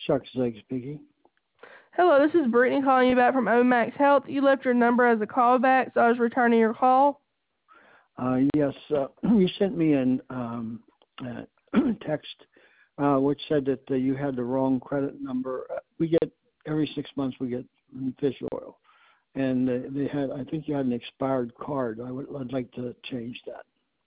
Chuck Zeg speaking. Hello, this is Brittany calling you back from Omax Health. You left your number as a callback, so I was returning your call. Yes, you sent me a text which said that you had the wrong credit number. We get every 6 months we get fish oil, and they had. I think you had an expired card. I'd like to change that.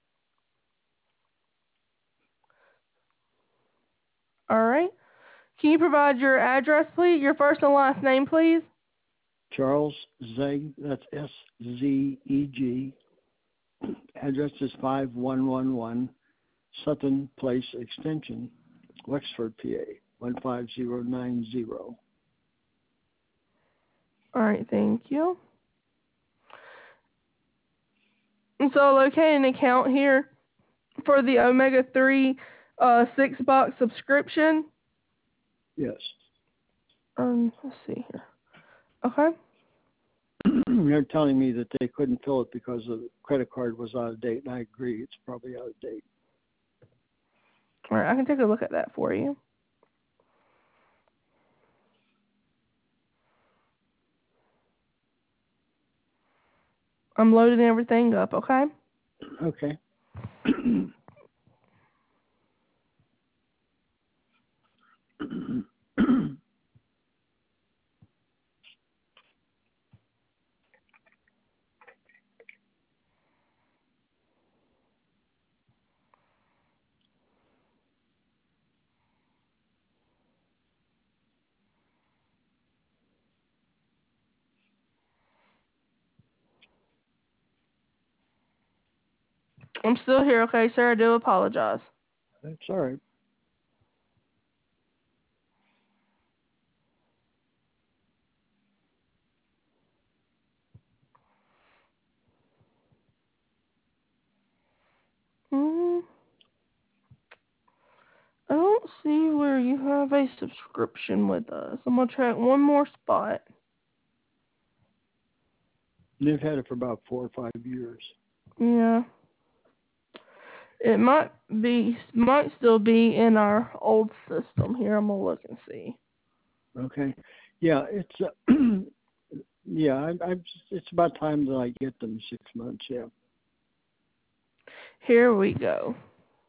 All right. Can you provide your address, please? Your first and last name, please? Charles Zeg. That's SZEG. Address is 5111 Sutton Place Extension, Wexford, PA 15090. All right, thank you. And so I'll locate an account here for the Omega-3 6-box subscription. Yes. Let's see here. Okay. They're telling me that they couldn't fill it because the credit card was out of date, and I agree, it's probably out of date. All right, I can take a look at that for you. I'm loading everything up, okay? Okay. I'm still here, okay, sir? I do apologize. That's all right. I don't see where you have a subscription with us. I'm going to check one more spot. They've had it for about 4 or 5 years. Yeah. It might still be in our old system here. I'm going to look and see. Okay. Yeah, it's yeah, it's about time that I get them 6 months, yeah. Here we go.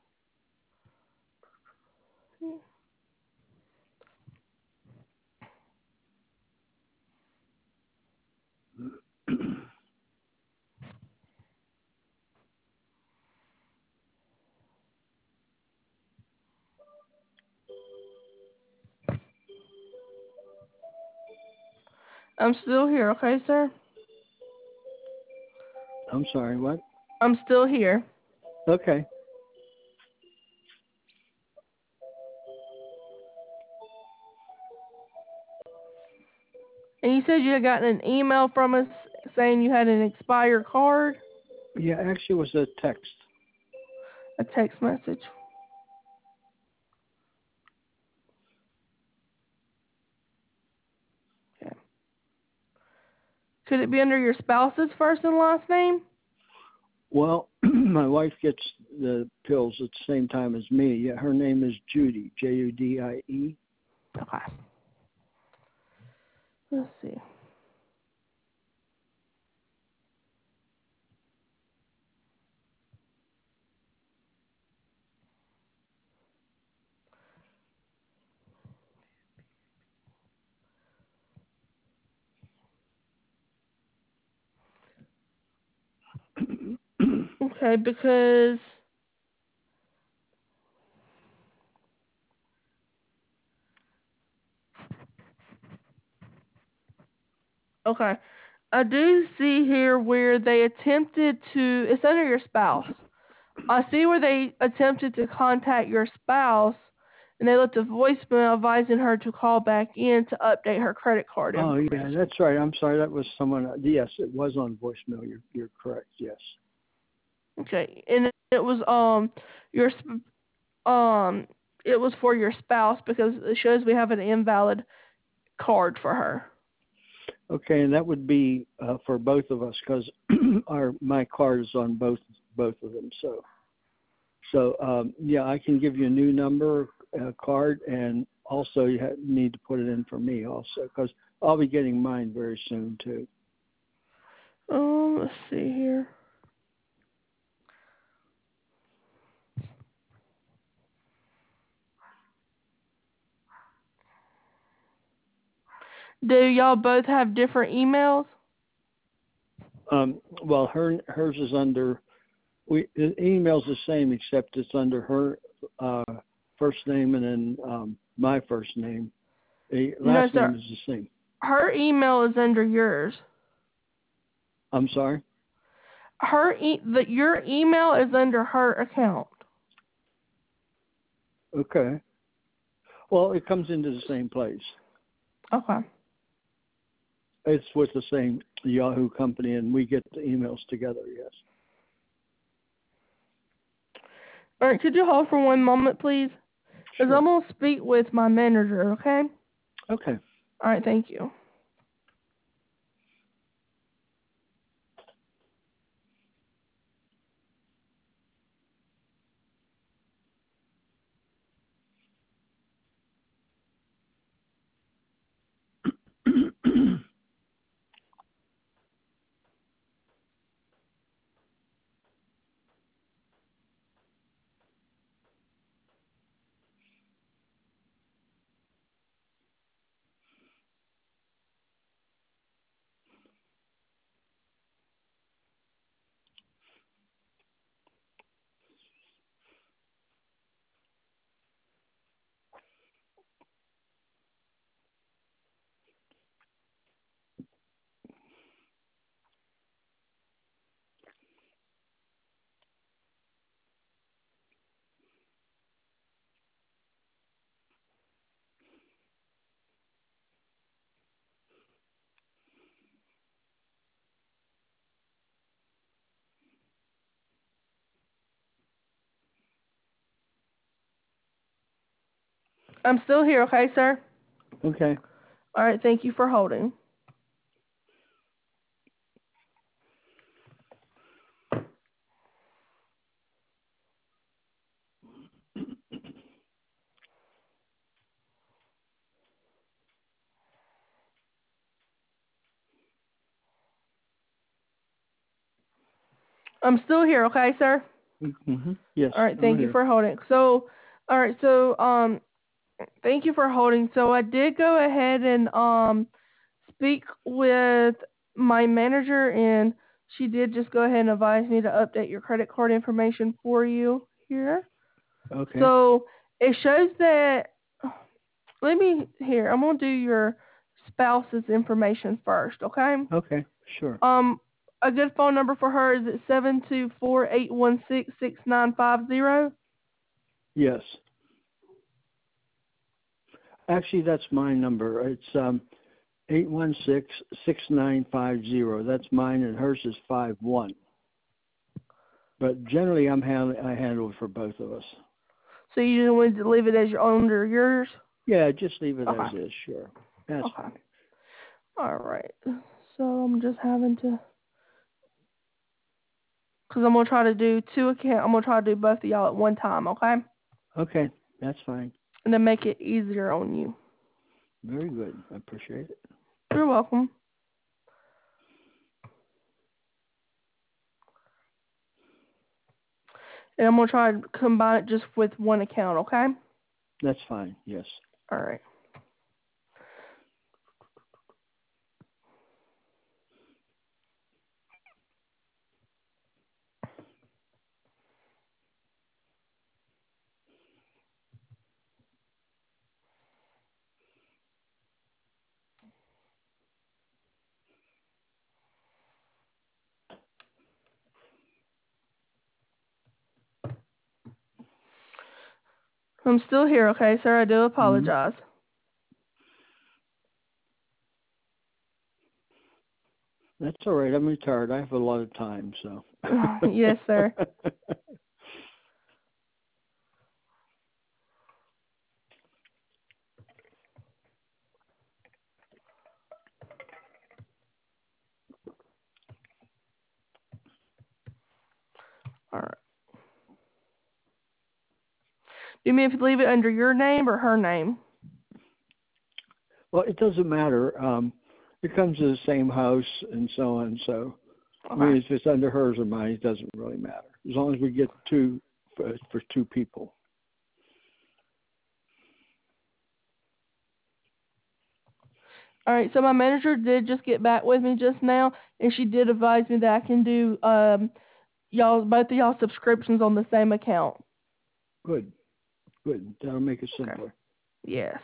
I'm still here, okay, sir? I'm sorry, what? I'm still here. Okay. And you said you had gotten an email from us saying you had an expired card? Yeah, actually it was a text. A text message. Okay. Could it be under your spouse's first and last name? Well, my wife gets the pills at the same time as me. Yeah, her name is Judy, Judie. Okay. Let's see. Okay, because okay, I do see here where they attempted to. It's under your spouse. I see where they attempted to contact your spouse, and they left a voicemail advising her to call back in to update her credit card Oh, information. yeah, that's right. I'm sorry. That was someone. Yes, it was on voicemail. You're correct. Yes. Okay, and it was your it was for your spouse because it shows we have an invalid card for her. Okay, and that would be for both of us because my card is on both of them. So yeah, I can give you a new number card, and also you need to put it in for me also, because I'll be getting mine very soon too. Let's see here. Do y'all both have different emails? Well, hers is under. The email's the same, except it's under her first name and then my first name. The last name is the same. Her email is under yours. I'm sorry? Your email is under her account. Okay. Well, it comes into the same place. Okay. It's with the same Yahoo company, and we get the emails together, yes. All right, could you hold for one moment, please? Because Sure. I'm going to speak with my manager, okay? Okay. All right, thank you. I'm still here, okay, sir? Okay. All right, thank you for holding. I'm still here, okay, sir? Mm-hmm. Yes. All right, thank you for holding. So, all right, so thank you for holding. So I did go ahead and speak with my manager, and she did just go ahead and advise me to update your credit card information for you here. Okay. So it shows that. I'm gonna do your spouse's information first, okay? Okay. Sure. A good phone number for her is at 724-816-6950. Yes. Actually, that's my number. It's 816-6950. That's mine, and hers is 51. But generally, I handle it for both of us. So you just wanted to leave it as under yours? Yeah, just leave it Okay. as is. Sure. That's fine. All right. So I'm just having to, because I'm gonna try to do two accounts. I'm gonna try to do both of y'all at one time, okay? Okay, that's fine. And then make it easier on you. Very good. I appreciate it. You're welcome. And I'm gonna try to combine it just with one account, okay? That's fine. Yes. All right. I'm still here, okay, sir? I do apologize. That's all right. I'm retired. I have a lot of time, so. Yes, sir. All right. you mean if you leave it under your name or her name? Well, it doesn't matter. It comes to the same house and so on. So, Okay. I mean, if it's under hers or mine, it doesn't really matter. As long as we get two for two people. All right, so my manager did just get back with me just now, and she did advise me that I can do both of y'all subscriptions on the same account. Good. That'll make it simpler. Okay. Yes.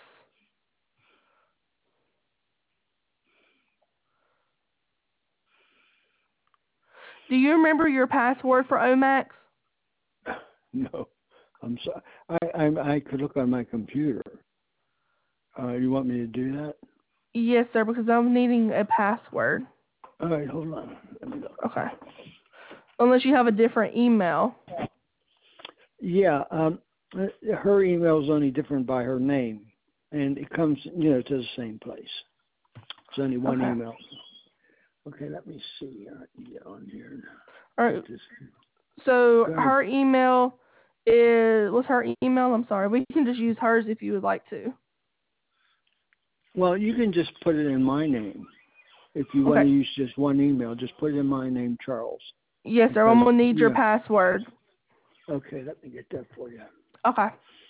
Do you remember your password for Omax? No, I'm sorry. I could look on my computer. You want me to do that? Yes, sir, because I'm needing a password. All right, hold on. Let me look. Okay. Unless you have a different email. Yeah, her email is only different by her name, and it comes, to the same place. It's only one email. Okay, let me see. Get on here. All right. So her email what's her email? I'm sorry. We can just use hers if you would like to. Well, you can just put it in my name. If you want to use just one email, just put it in my name, Charles. Yes, sir. I'm going to need your password. Okay, let me get that for you. Okay.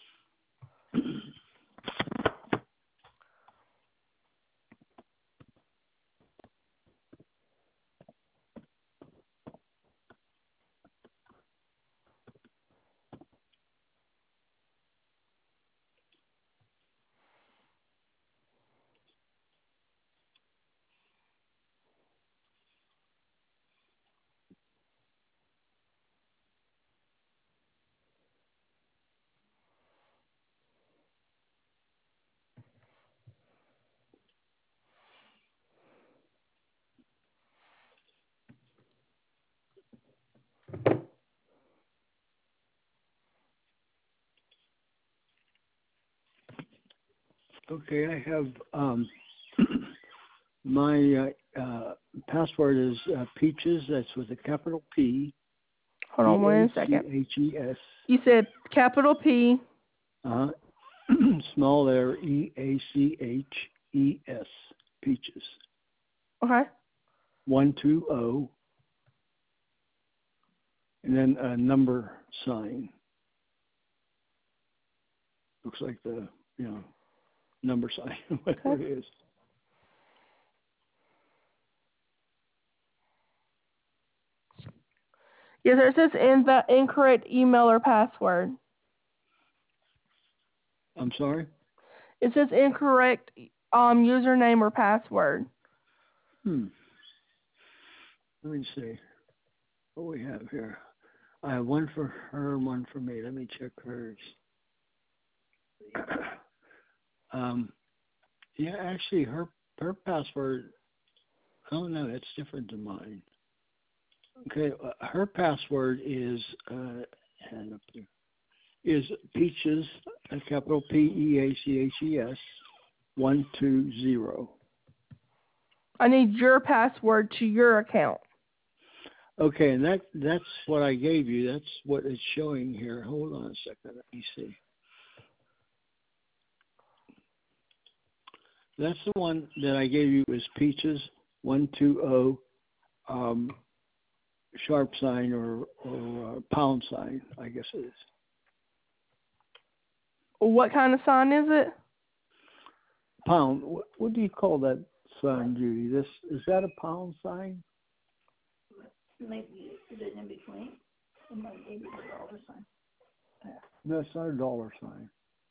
Okay, I have my password is Peaches. That's with a capital P. Hold on 1 second. Peaches. You said capital P. Small letter EACHES. Peaches. Okay. 120. And then a number sign. Looks like the number sign, whatever it is. Yes, sir. It says incorrect email or password. I'm sorry? It says incorrect username or password. Let me see what we have here. I have one for her, one for me. Let me check hers. Yeah, actually, her password, I don't know, it's different than mine. Okay, her password is Peaches, capital PEACHES 120. I need your password to your account. Okay, and that's what I gave you. That's what it's showing here. Hold on a second. Let me see. That's the one that I gave you is Peaches 120 sharp sign or pound sign, I guess it is. What kind of sign is it? Pound. What do you call that sign, Judy? Is that a pound sign? Maybe is it in between? Maybe it's a dollar sign. No, it's not a dollar sign.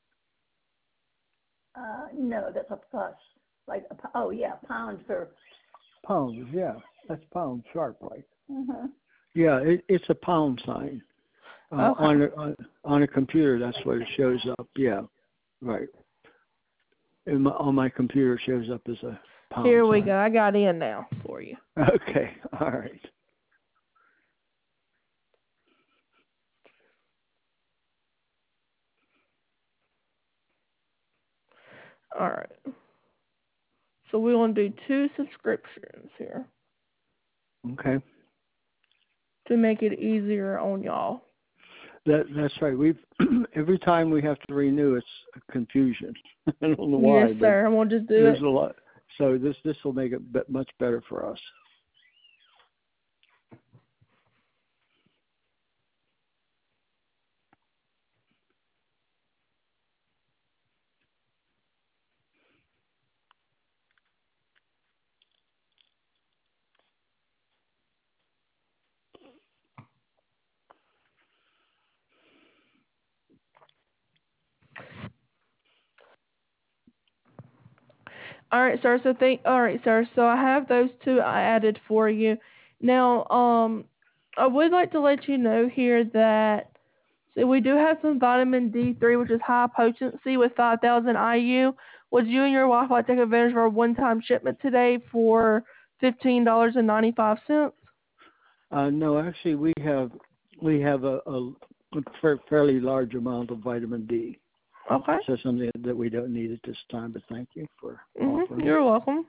No, that's a plus. Like pound for. Pounds, yeah. That's pound sharp, like. Mm-hmm. Yeah, it's a pound sign. On a computer, that's what it shows up. Yeah, right. On my computer, it shows up as a pound Here we sign. go. I got in now for you. Okay, all right. All right. So we want to do 2 subscriptions here. Okay. To make it easier on y'all. That's right. We've every time we have to renew, it's a confusion. I don't know why. Yes, sir. We'll just do there's it. a lot. So this will make it much better for us. All right, sir. All right, sir. So I have those two I added for you. Now, I would like to let you know here that we do have some vitamin D3, which is high potency with 5,000 IU. Would you and your wife like to take advantage of our one-time shipment today for $15.95? No, actually, we have a fairly large amount of vitamin D. Okay. So something that we don't need at this time, but thank you for offering. You're welcome.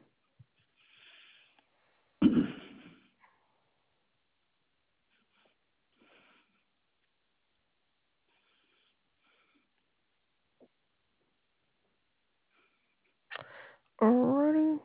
Alrighty.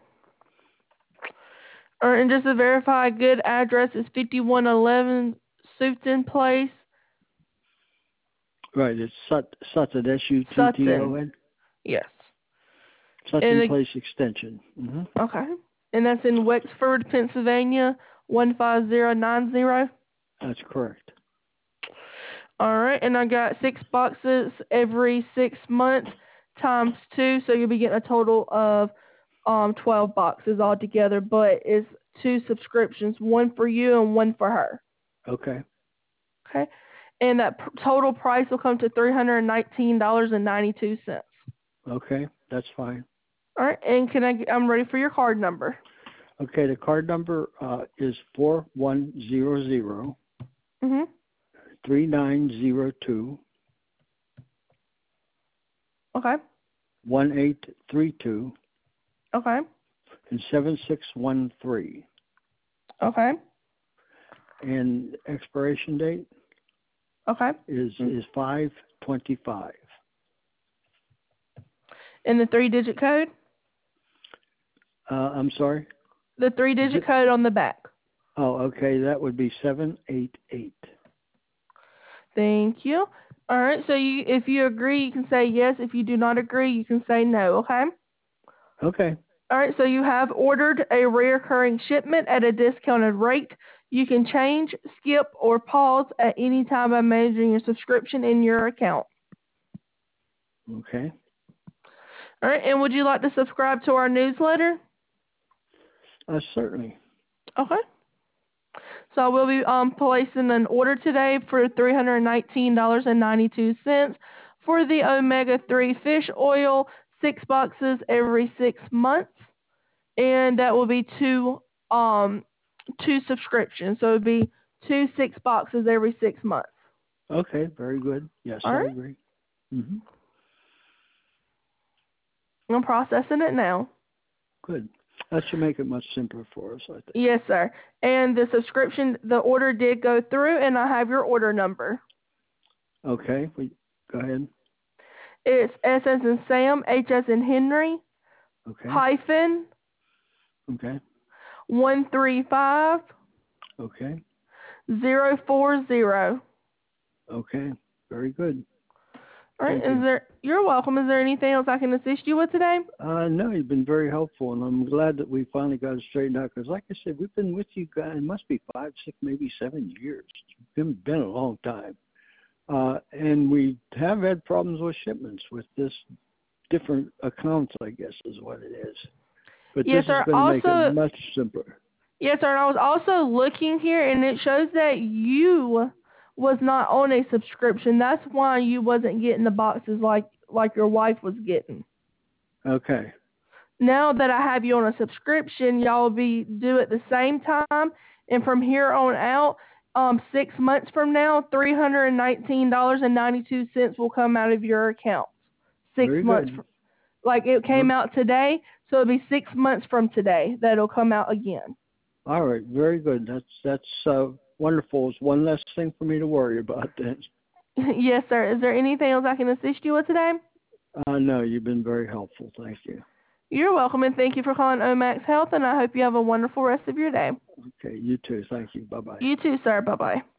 All right, and just to verify, good address is 5111 Sutton Place. Right, it's Sutton, S-U-T-T-O-N. Yes. Sutton Place Extension. Mm-hmm. Okay. And that's in Wexford, Pennsylvania, 15090. That's correct. All right, and I got 6 boxes every 6 months times 2, so you'll be getting a total of 12 boxes altogether, but it's 2 subscriptions, one for you and one for her. Okay. Okay. And that total price will come to $319.92. Okay, that's fine. All right, and I'm ready for your card number. Okay, the card number is 4100 3902 Okay. 1832 Okay. and 7613. Okay. And expiration date Okay. is 5/25. And the 3-digit code? I'm sorry? The 3-digit code on the back. Oh, okay, that would be 788. Thank you. All right, so if you agree, you can say yes. If you do not agree, you can say no, okay? Okay. All right, so you have ordered a recurring shipment at a discounted rate. You can change, skip, or pause at any time by managing your subscription in your account. Okay. All right, and would you like to subscribe to our newsletter? Certainly. Okay. So I will be placing an order today for $319.92 for the omega-3 fish oil, 6 boxes every 6 months, and that will be two subscriptions. So it would be 2 6 boxes every 6 months. Okay, very good. Yes, All right. I agree. Mm-hmm. I'm processing it now. Good. That should make it much simpler for us, I think. Yes, sir. And the order did go through, and I have your order number. Okay, go ahead. It's S as in Sam, H as in Henry, okay. hyphen, okay. 135, okay. 040. Okay, very good. All right, you're welcome. Is there anything else I can assist you with today? No, you've been very helpful, and I'm glad that we finally got it straightened out, because like I said, we've been with you guys, it must be 5, 6, maybe 7 years. It's been a long time. And we have had problems with shipments with this different accounts, I guess is what it is. But yes, this sir. is going to make it much simpler. Yes, sir. And I was also looking here, and it shows that you was not on a subscription. That's why you wasn't getting the boxes like your wife was getting. Okay. Now that I have you on a subscription, y'all will be due at the same time, and from here on out, 6 months from now, $319.92 will come out of your account. 6 Very months. Like it came out today, so it'll be 6 months from today that it'll come out again. All right, very good. That's wonderful. It's one less thing for me to worry about then. Yes, sir. Is there anything else I can assist you with today? No, you've been very helpful. Thank you. You're welcome, and thank you for calling Omax Health, and I hope you have a wonderful rest of your day. Okay, you too. Thank you. Bye-bye. You too, sir. Bye-bye.